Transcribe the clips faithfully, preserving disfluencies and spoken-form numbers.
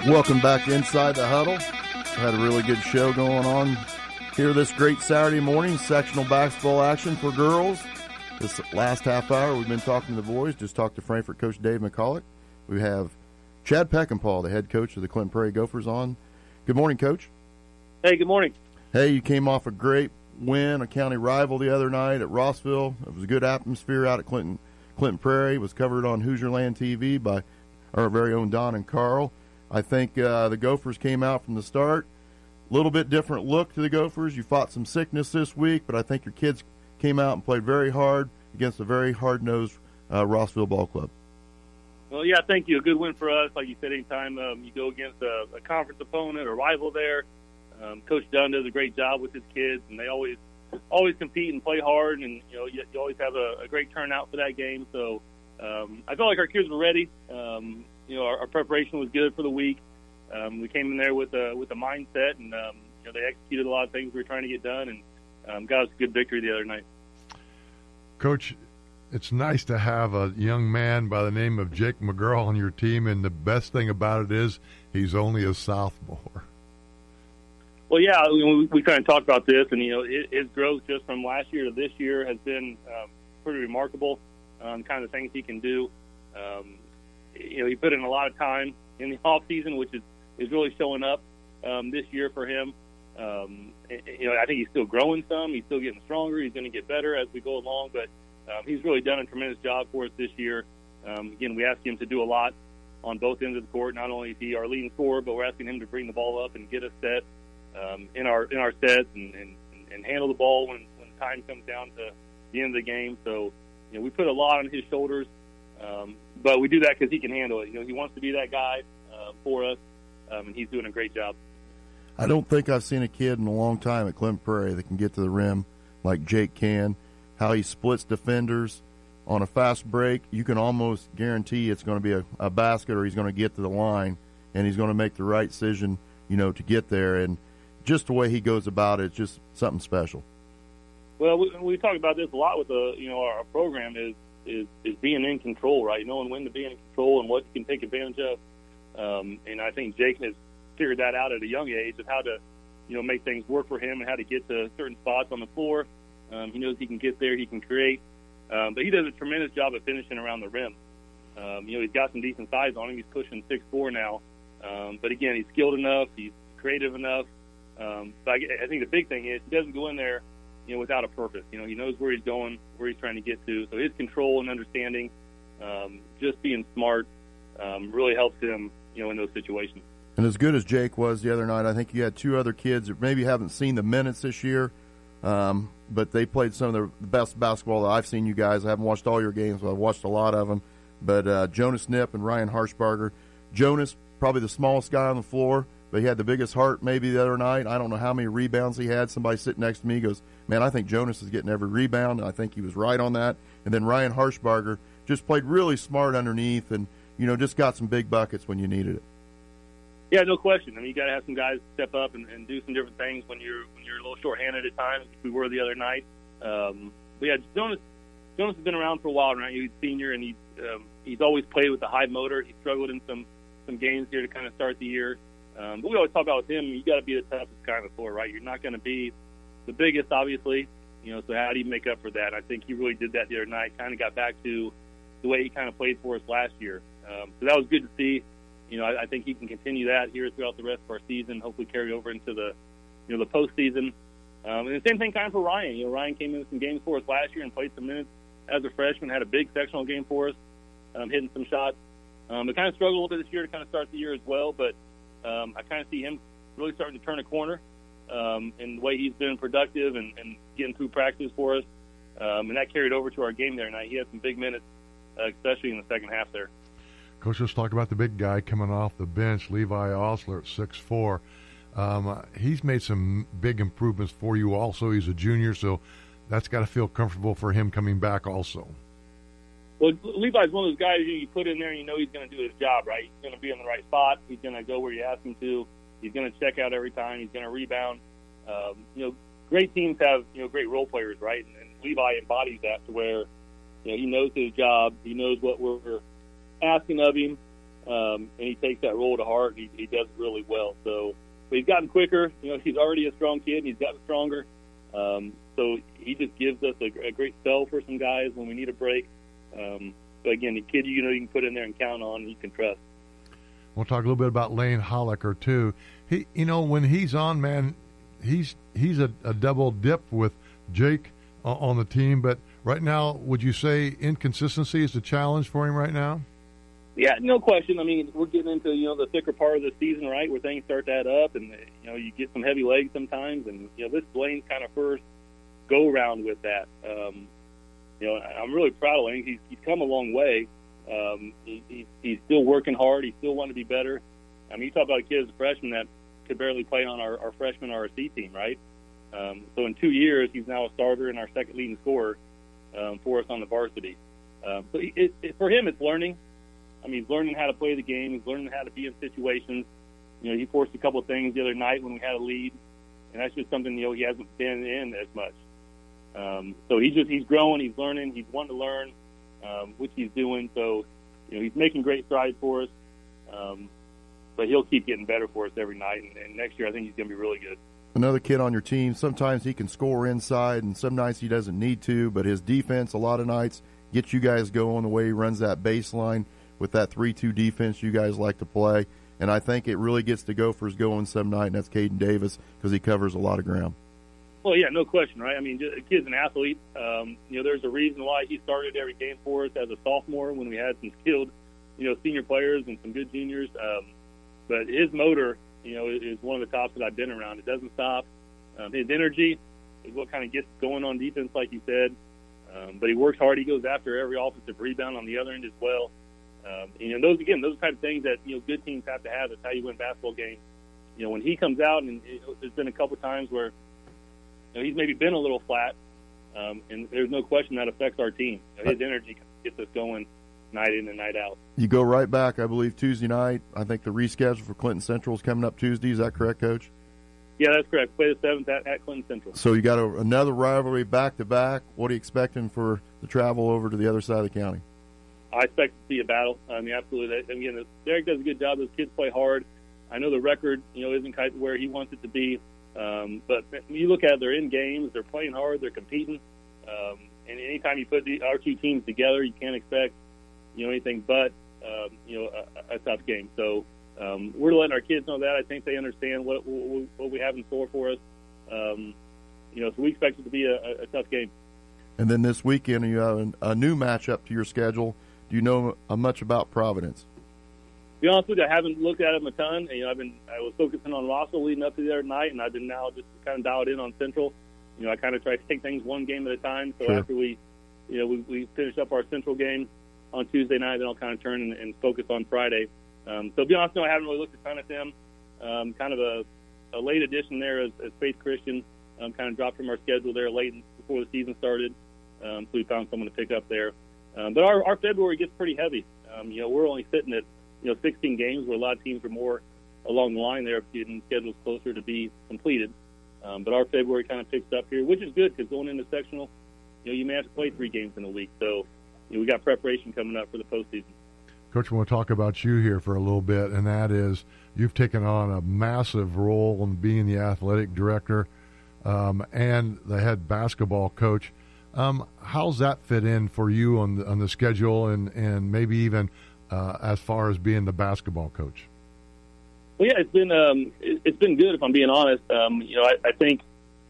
Welcome back to Inside the Huddle. Had a really good show going on here this great Saturday morning. Sectional basketball action for girls. This last half hour, we've been talking to the boys. Just talked to Frankfort coach Dave McCulloch. We have Chad Peckinpah, the head coach of the Clinton Prairie Gophers, on. Good morning, Coach. Hey, good morning. Hey, you came off a great win, a county rival the other night at Rossville. It was a good atmosphere out at Clinton, Clinton Prairie. It was covered on Hoosierland T V by our very own Don and Carl. I think uh, the Gophers came out from the start. A little bit different look to the Gophers. You fought some sickness this week, but I think your kids came out and played very hard against a very hard-nosed uh, Rossville ball club. Well, yeah, thank you. A good win for us. Like you said, anytime um, you go against a, a conference opponent or rival there, um, Coach Dunn does a great job with his kids, and they always always compete and play hard, and you know you, you always have a, a great turnout for that game. So um, I felt like our kids were ready. Um, you know, our, our preparation was good for the week. Um, we came in there with a with a mindset, and um, you know they executed a lot of things we were trying to get done, and um, got us a good victory the other night. Coach, it's nice to have a young man by the name of Jake McGurl on your team, and the best thing about it is he's only a sophomore. Well, yeah, we, we kind of talked about this, and, you know, his growth just from last year to this year has been um, pretty remarkable, um, kind of the things he can do. Um, you know, he put in a lot of time in the off season, which is, is really showing up um, this year for him. Um, you know, I think he's still growing some. He's still getting stronger. He's going to get better as we go along, but um, he's really done a tremendous job for us this year. Um, again, we asked him to do a lot on both ends of the court. Not only is he our leading scorer, but we're asking him to bring the ball up and get us set um, in our in our sets and, and, and handle the ball when, when time comes down to the end of the game. So, you know, we put a lot on his shoulders, um, but we do that because he can handle it. You know, he wants to be that guy uh, for us, um, and he's doing a great job. I don't think I've seen a kid in a long time at Clinton Prairie that can get to the rim like Jake can. How he splits defenders on a fast break, you can almost guarantee it's going to be a, a basket, or he's going to get to the line, and he's going to make the right decision, you know, to get there. And just the way he goes about it, it's just something special. Well, we, we talk about this a lot with the, you know, our program is, is, is being in control, right? Knowing when to be in control and what you can take advantage of. Um, and I think Jake has figured that out at a young age of how to, you know, make things work for him and how to get to certain spots on the floor. Um, he knows he can get there, he can create, um, but he does a tremendous job of finishing around the rim. Um, you know, he's got some decent size on him. He's pushing six four now, um, but again, he's skilled enough, he's creative enough. Um, so I, I think the big thing is he doesn't go in there, you know, without a purpose. You know, he knows where he's going, where he's trying to get to. So his control and understanding, um, just being smart, um, really helps him, you know, in those situations. And as good as Jake was the other night, I think you had two other kids that maybe haven't seen the minutes this year, um, but they played some of the best basketball that I've seen you guys. I haven't watched all your games, but I've watched a lot of them. But uh, Jonas Nip and Ryan Harshbarger. Jonas, probably the smallest guy on the floor, but he had the biggest heart maybe the other night. I don't know how many rebounds he had. Somebody sitting next to me goes, man, I think Jonas is getting every rebound, and I think he was right on that. And then Ryan Harshbarger just played really smart underneath and, you know, just got some big buckets when you needed it. Yeah, no question. I mean, you got to have some guys step up and, and do some different things when you're when you're a little shorthanded at times. We were the other night. Um, but yeah, Jonas Jonas has been around for a while now. He's a senior, and he's um, he's always played with a high motor. He struggled in some some games here to kind of start the year. Um, but we always talk about with him, you got to be the toughest guy on the floor, right? You're not going to be the biggest, obviously. You know, so how do you make up for that? I think he really did that the other night. Kind of got back to the way he kind of played for us last year. Um, so that was good to see. You know, I, I think he can continue that here throughout the rest of our season, hopefully carry over into the, you know, the postseason. Um, and the same thing kind of for Ryan. You know, Ryan came in with some games for us last year and played some minutes as a freshman, had a big sectional game for us, um, hitting some shots. Um, but kind of struggled a little bit this year to kind of start the year as well. But um, I kind of see him really starting to turn a corner um, in the way he's been productive and, and getting through practice for us. Um, and that carried over to our game there tonight. He had some big minutes, uh, especially in the second half there. Coach, let's talk about the big guy coming off the bench, Levi Osler at six four. Um, he's made some big improvements for you also. He's a junior, so that's got to feel comfortable for him coming back also. Well, Levi's one of those guys you put in there and you know he's going to do his job, right? He's going to be in the right spot. He's going to go where you ask him to. He's going to check out every time. He's going to rebound. Um, you know, great teams have, you know, great role players, right? And, and Levi embodies that to where, you know, he knows his job. He knows what we're asking of him, um, and he takes that role to heart. And he, he does it really well. So, but he's gotten quicker. You know, he's already a strong kid, and he's gotten stronger. Um, so he just gives us a, a great spell for some guys when we need a break. Um, but again, the kid you know you can put in there and count on, and you can trust. We'll talk a little bit about Lane Holliker too. He, you know, when he's on, man, he's he's a, a double dip with Jake on the team. But right now, would you say inconsistency is a challenge for him right now? Yeah, no question. I mean, we're getting into, you know, the thicker part of the season, right, where things start to add up, and, you know, you get some heavy legs sometimes. And, you know, this is Lane's kind of first go-around with that. Um, you know, I'm really proud of Lane. He's, he's come a long way. Um, he, he, he's still working hard. He still wants to be better. I mean, you talk about a kid as a freshman that could barely play on our, our freshman R S C team, right? Um, so in two years, he's now a starter and our second leading scorer um, for us on the varsity. Um, so he, it, it, for him, it's learning. I mean, he's learning how to play the game. He's learning how to be in situations. You know, he forced a couple of things the other night when we had a lead, and that's just something, you know, he hasn't been in as much. Um, so he just he's growing, he's learning, he's wanting to learn, um, which he's doing. So, you know, he's making great strides for us. Um, but he'll keep getting better for us every night, and, and next year I think he's going to be really good. Another kid on your team, sometimes he can score inside, and some nights he doesn't need to, but his defense a lot of nights gets you guys going the way he runs that baseline with that three two defense you guys like to play. And I think it really gets the Gophers going some night, and that's Caden Davis because he covers a lot of ground. Well, yeah, no question, right? I mean, the kid's an athlete. Um, you know, there's a reason why he started every game for us as a sophomore when we had some skilled, you know, senior players and some good juniors. Um, but his motor, you know, is one of the tops that I've been around. It doesn't stop. Um, his energy is what kind of gets going on defense, like you said. Um, but he works hard. He goes after every offensive rebound on the other end as well. Um, you know, those again, those type of things that you know good teams have to have. That's how you win basketball games. You know, when he comes out, and it, there's been a couple times where you know, he's maybe been a little flat, um, and there's no question that affects our team. You know, his energy gets us going night in and night out. You go right back, I believe, Tuesday night. I think the reschedule for Clinton Central is coming up Tuesday. Is that correct, Coach? Yeah, that's correct. Play the seventh at, at Clinton Central. So you got a, another rivalry back to back. What are you expecting for the travel over to the other side of the county? I expect to see a battle. I mean, absolutely. Again, Derek does a good job. Those kids play hard. I know the record, you know, isn't quite where he wants it to be. Um, but when you look at it, they're in games, they're playing hard, they're competing. Um, and anytime you put the, our two teams together, you can't expect, you know, anything but, um, you know, a, a tough game. So um, we're letting our kids know that. I think they understand what what, what we have in store for us. Um, you know, so we expect it to be a, a tough game. And then this weekend, you have an, a new matchup to your schedule. Do you know uh, much about Providence? To be honest with you, I haven't looked at them a ton. You know, I've been I was focusing on Rossville leading up to the other night, and I've been now just kind of dialed in on Central. You know, I kind of try to take things one game at a time. So sure. after we, you know, we, we finish up our Central game on Tuesday night, then I'll kind of turn and, and focus on Friday. Um, so to be honest, no, I haven't really looked a ton at them. Um, kind of a, a late addition there as, as Faith Christian um, kind of dropped from our schedule there late before the season started. Um, so we found someone to pick up there. Um, but our, our February gets pretty heavy. Um, you know, we're only sitting at, you know, sixteen games where a lot of teams are more along the line there, getting schedules closer to be completed. Um, but our February kind of picks up here, which is good because going into sectional, you know, you may have to play three games in a week. So, you know, we got preparation coming up for the postseason. Coach, we want to talk about you here for a little bit, and that is you've taken on a massive role in being the athletic director um, and the head basketball coach. Um, how's that fit in for you on the, on the schedule and, and maybe even uh, as far as being the basketball coach? Well, yeah, it's been um, it, it's been good if I'm being honest. Um, you know, I, I think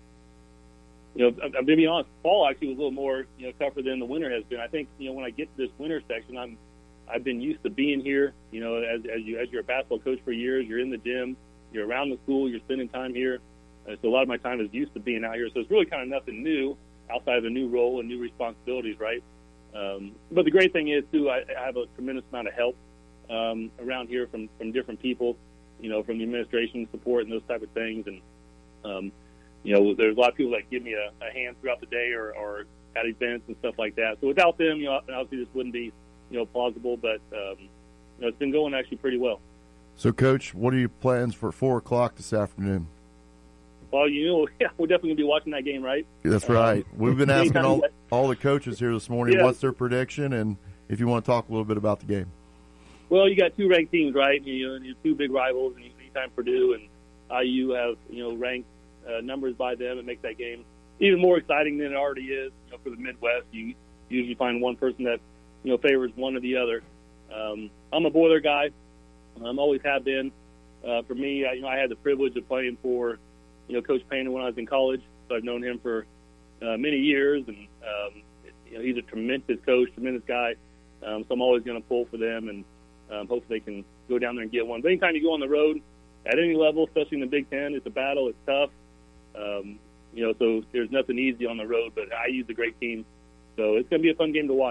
you know I'm, I'm going to be honest. Fall actually was a little more you know tougher than the winter has been. I think you know when I get to this winter section, I'm I've been used to being here. You know, as as you as you're a basketball coach for years, you're in the gym, you're around the school, you're spending time here. Uh, so a lot of my time is used to being out here. So it's really kind of nothing new outside of a new role and new responsibilities, right? Um, but the great thing is, too, I, I have a tremendous amount of help um, around here from, from different people, you know, from the administration support and those type of things. And, um, you know, there's a lot of people that give me a, a hand throughout the day or, or at events and stuff like that. So without them, you know, obviously this wouldn't be, you know, plausible. But, um, you know, it's been going actually pretty well. So, Coach, what are your plans for four o'clock this afternoon? Well, you know, yeah, we're definitely going to be watching that game, right? That's right. Um, We've been asking all, all the coaches here this morning yeah. what's their prediction, and if you want to talk a little bit about the game. Well, you got two ranked teams, right? You know, and your two big rivals, and anytime Purdue and I U have, you know, ranked uh, numbers by them, it makes that game even more exciting than it already is. You know, for the Midwest, you usually find one person that, you know, favors one or the other. Um, I'm a Boiler guy. I'm always have been. Uh, for me, I, you know, I had the privilege of playing for, you know, Coach Painter when I was in college. So I've known him for uh, many years, and um, you know, he's a tremendous coach, tremendous guy. Um, so I'm always going to pull for them, and um, hopefully they can go down there and get one. But anytime you go on the road at any level, especially in the Big Ten, it's a battle. It's tough. Um, you know, so there's nothing easy on the road. But I U's a great team, so it's going to be a fun game to watch.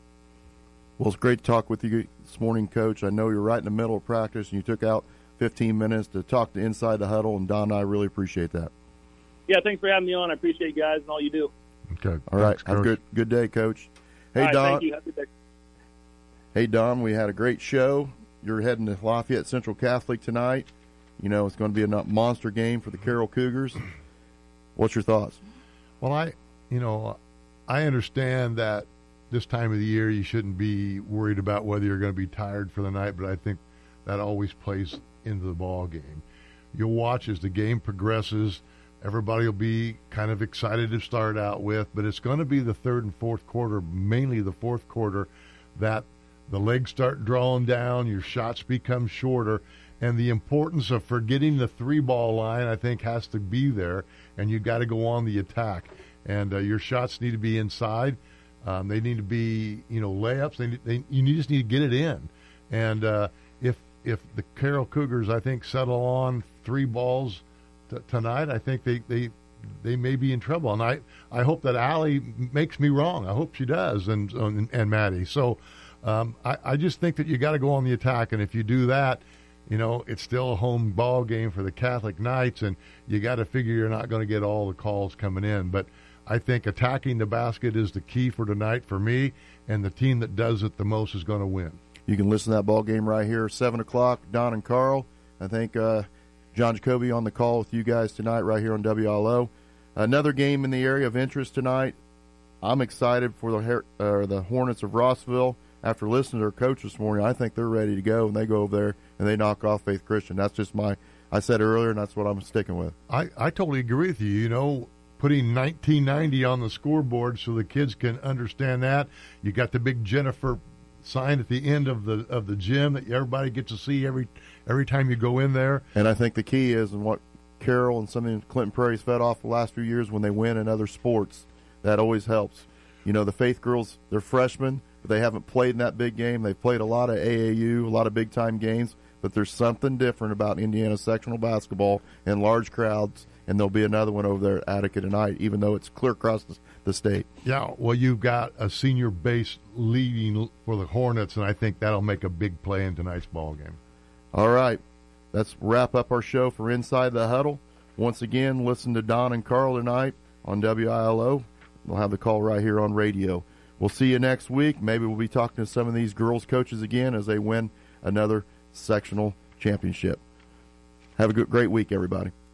Well, it's great to talk with you this morning, Coach. I know you're right in the middle of practice, and you took out fifteen minutes to talk to Inside the Huddle, and Don and I really appreciate that. Yeah, thanks for having me on. I appreciate you guys and all you do. Okay. All right. Thanks, Have a good good day, Coach. Hey, all right, Don. Thank you. Have a good day. Hey, Don, we had a great show. You're heading to Lafayette Central Catholic tonight. You know, it's going to be a monster game for the Carroll Cougars. What's your thoughts? Well, I, you know, I understand that this time of the year you shouldn't be worried about whether you're going to be tired for the night, but I think that always plays into the ball game. You'll watch as the game progresses. Everybody will be kind of excited to start out with, but it's going to be the third and fourth quarter, mainly the fourth quarter, that the legs start drawing down, your shots become shorter, and the importance of forgetting the three-ball line, I think, has to be there, and you got to go on the attack. And uh, your shots need to be inside. Um, they need to be, you know, layups. They, they you need, just need to get it in. And uh, if if the Carroll Cougars, I think, settle on three balls t- tonight, I think they, they they may be in trouble. And I, I hope that Allie makes me wrong. I hope she does, and and, and Maddie. So um, I, I just think that you got to go on the attack. And if you do that, you know, it's still a home ball game for the Catholic Knights, and you got to figure you're not going to get all the calls coming in. But I think attacking the basket is the key for tonight for me, and the team that does it the most is going to win. You can listen to that ball game right here, seven o'clock, Don and Carl. I think uh, John Jacoby on the call with you guys tonight right here on W L O. Another game in the area of interest tonight. I'm excited for the uh, the Hornets of Rossville. After listening to their coach this morning, I think they're ready to go, and they go over there and they knock off Faith Christian. That's just my – I said earlier, and that's what I'm sticking with. I, I totally agree with you. You know, putting nineteen ninety on the scoreboard so the kids can understand that. You got the big Jennifer sign at the end of the of the gym that everybody gets to see every every time you go in there. And I think the key is, and what Carroll and some of Clinton Prairie's fed off the last few years, when they win in other sports, that always helps. You know, the Faith girls, they're freshmen, but they haven't played in that big game. They've played a lot of A A U, a lot of big-time games, but there's something different about Indiana sectional basketball and large crowds, and there'll be another one over there at Attica tonight, even though it's clear across the, the state. Yeah, well, you've got a senior base leading for the Hornets, and I think that'll make a big play in tonight's ball game. All right, let's wrap up our show for Inside the Huddle. Once again, listen to Don and Carl tonight on W I L O. We'll have the call right here on radio. We'll see you next week. Maybe we'll be talking to some of these girls' coaches again as they win another sectional championship. Have a good, great week, everybody.